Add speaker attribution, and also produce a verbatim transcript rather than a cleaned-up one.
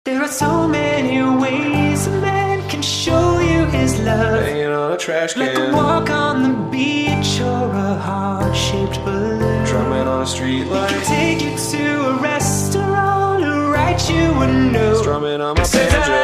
Speaker 1: There are so many ways a man can show you his love.
Speaker 2: Hanging on a trash
Speaker 1: Like a
Speaker 2: can,
Speaker 1: walk on the beach or a heart-shaped balloon.
Speaker 2: drumming on a street light,
Speaker 1: Take you to a restaurant or write you a note.
Speaker 2: strumming on my
Speaker 1: Says I
Speaker 2: banjo.